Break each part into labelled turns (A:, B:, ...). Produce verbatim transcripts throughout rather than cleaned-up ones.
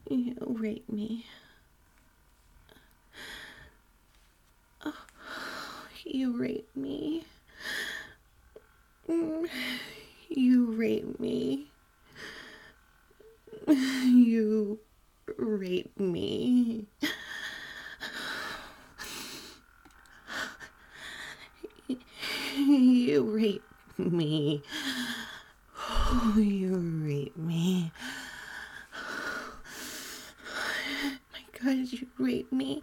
A: You raped me. Oh, you raped me. You raped me. You raped me. You raped me. Oh, you raped me. My God, you raped me.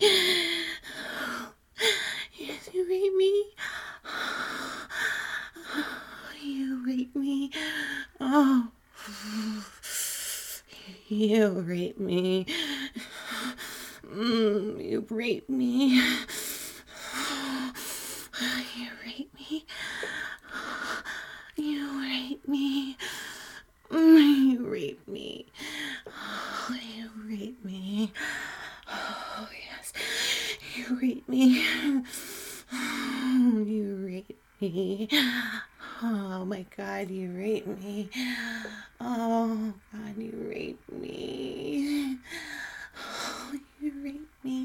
A: Yes, you raped me. You raped me. Oh, you raped me. Mm, you raped me. You raped me. You raped me. Mm, you raped me. Oh, you raped me. Oh, yes. You raped me. Oh, you raped me. Oh, my God, you raped me. Oh, God, you raped me. Oh, you raped me.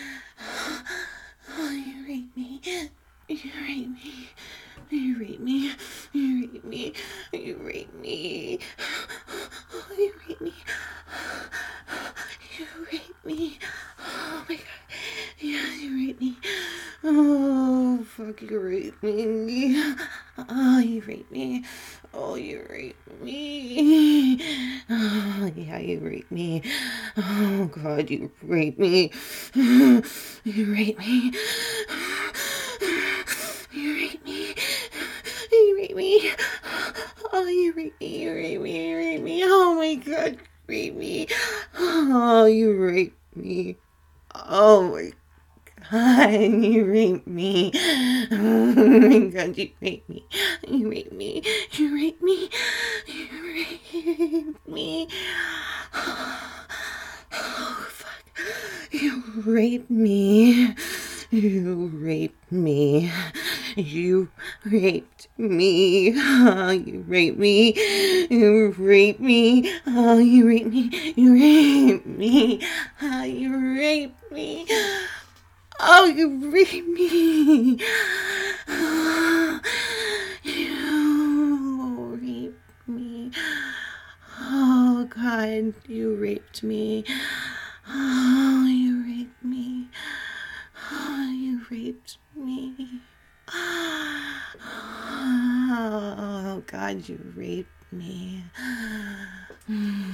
A: Oh, you raped me. You raped me. You raped me. You raped me. You raped me. Oh, you raped me. You raped me. Oh my God. Yeah, you raped me. Oh, fuck, you raped me. Oh, you raped me. Oh, you raped me. Oh, yeah, you raped me. Oh, God, you raped me. You raped me. You raped me. You raped me. Oh, you raped me. You raped me. You raped me. Oh, my God, you raped me. Oh, you raped me. Oh, my God, you raped me. Oh, my God, you raped me. You raped me. You raped me. You raped me. Oh, fuck. You raped me. You raped me. You raped me. Oh, you raped me. You raped me. Oh, you raped me. You raped me. Oh, you raped me. Oh, you raped me. Oh, you raped me. Oh, God, you raped me. Oh, you raped me. Oh, you raped me. Oh, God, you raped me.